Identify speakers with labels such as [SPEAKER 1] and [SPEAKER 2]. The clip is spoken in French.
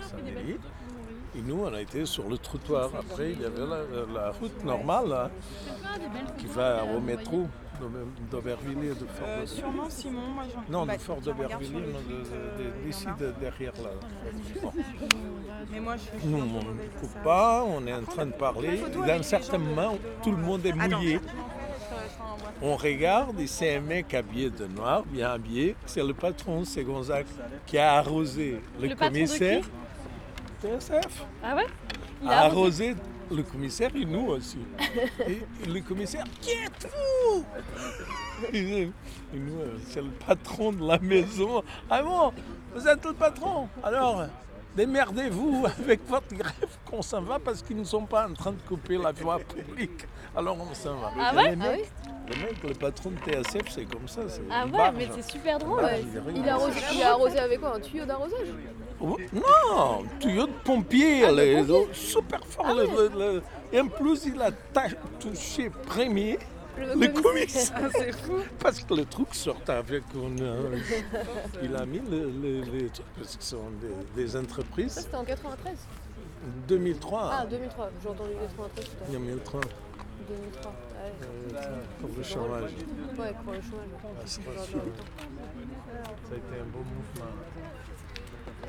[SPEAKER 1] sa mairie. Et nous, on a été sur le trottoir. Après, il y avait la route normale là, qui va au métro d'Aubervilliers, de Fort
[SPEAKER 2] Sûrement Simon, moi j'en
[SPEAKER 1] Non,
[SPEAKER 2] bah,
[SPEAKER 1] de Fort
[SPEAKER 2] tiens, regarde sur
[SPEAKER 1] d'Aubervilliers,
[SPEAKER 2] le tweet,
[SPEAKER 1] d'ici,
[SPEAKER 2] Romain.
[SPEAKER 1] derrière là. Bon.
[SPEAKER 2] Mais moi je suis
[SPEAKER 1] Nous,
[SPEAKER 2] pas
[SPEAKER 1] on
[SPEAKER 2] trop
[SPEAKER 1] ne
[SPEAKER 2] mauvaise à
[SPEAKER 1] coupe
[SPEAKER 2] ça.
[SPEAKER 1] pas, on est en train de parler.
[SPEAKER 2] photo
[SPEAKER 1] Et
[SPEAKER 2] avec
[SPEAKER 1] d'un
[SPEAKER 2] les
[SPEAKER 1] certain
[SPEAKER 2] gens
[SPEAKER 1] moment, tout le monde est
[SPEAKER 2] Attends,
[SPEAKER 1] mouillé.
[SPEAKER 2] je t'envoie.
[SPEAKER 1] On regarde et c'est un mec habillé de noir, bien habillé. C'est le patron, c'est Gonzague, qui a arrosé le
[SPEAKER 3] patron de
[SPEAKER 1] commissaire.
[SPEAKER 3] qui
[SPEAKER 1] TSF
[SPEAKER 3] Ah ouais? Il
[SPEAKER 1] a
[SPEAKER 3] a
[SPEAKER 1] arrosé le commissaire et nous aussi. Et le commissaire, qui êtes-vous? Et nous, c'est le patron de la maison. Ah bon, vous êtes le patron? Alors, démerdez-vous avec votre grève qu'on s'en va parce qu'ils ne sont pas en train de couper la voie publique. Alors on s'en va.
[SPEAKER 3] Ah
[SPEAKER 1] Et
[SPEAKER 3] ouais?
[SPEAKER 1] le mec, le patron de TSF, c'est comme ça.
[SPEAKER 3] Ah
[SPEAKER 1] il
[SPEAKER 3] ouais,
[SPEAKER 1] barge.
[SPEAKER 3] mais c'est super drôle.
[SPEAKER 1] Ouais,
[SPEAKER 4] Il a arrosé avec quoi? Un tuyau d'arrosage?
[SPEAKER 1] Oh, non, tuyau de pompier, super fort. Et en plus, il a touché premier le commissaire.
[SPEAKER 2] C'est fou.
[SPEAKER 1] Parce que le truc sort avec il a mis les trucs, parce que ce sont des
[SPEAKER 4] Ça,
[SPEAKER 1] entreprises.
[SPEAKER 4] c'était en 93.
[SPEAKER 1] 2003.
[SPEAKER 4] Ah, 2003. J'ai entendu 93 tout à l'heure.
[SPEAKER 1] 2003.
[SPEAKER 4] 2003. Ouais.
[SPEAKER 1] Pour le chômage.
[SPEAKER 4] Ouais, pour le chômage.
[SPEAKER 1] Ah, c'est pas sûr. Ça a été un beau mouvement.